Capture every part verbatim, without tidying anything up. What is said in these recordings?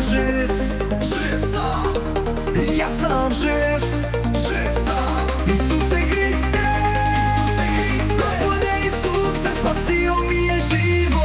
żyw, Żyw sam, ja sam żyw. żyw sam. Isuse Chryste, Isuse Chryste, Gospodzie Isuse, spasiło mnie żywot.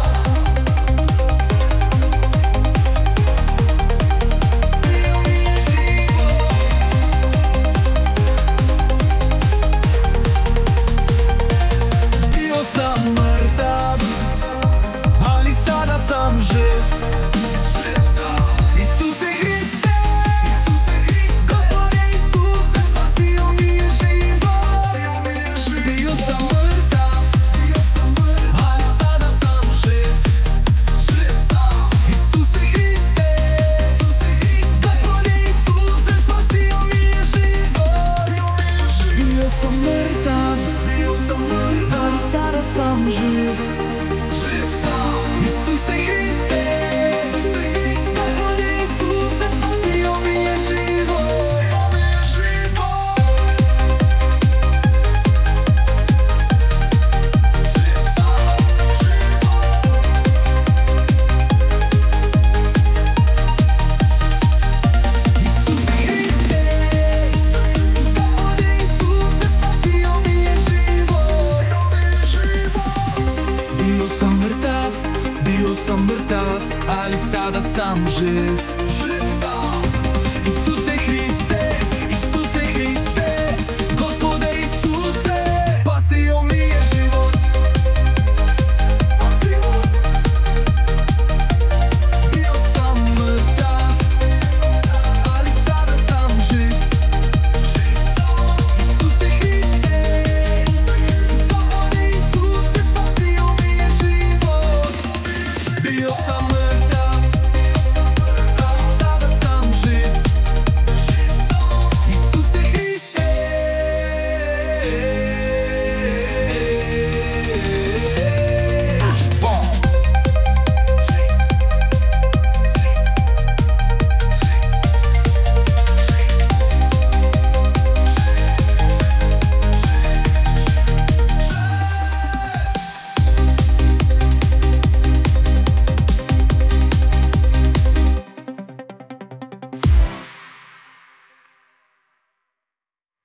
Bio sam mrtav, ali sada sam živ. żyw sam. Isuse Chryste, Isuse Chryste, Gospodzie Isuse, spasiło mnie żywot. Bio sam mrtav, ja sam mrtav, ali sada sam živ. żyw sam. Isuse Chryste, Isuse Chryste, Gospodzie Isuse, spasiło mnie żywot. Bio sam mrtav, ja sam mrtav, ali sada sam živ. żyw sam. Isuse Chryste, Isuse Chryste, Gospodzie Isuse, spasiło mnie żywot. żyw sam. Isuse Chryste, Gospodzie Isuse, spasiło mnie żywot. Bio sam mrtav, bio sam mrtav, ali sada sam živ. Żyw sam, Isuse Chryste, Isuse Chryste, Gospode Isuse, spasiło mnie żywot. Bio sam mrtav, ali sada sam živ. Isuse Chryste, Gospode Isuse, spasiło mnie żywot. Bio sam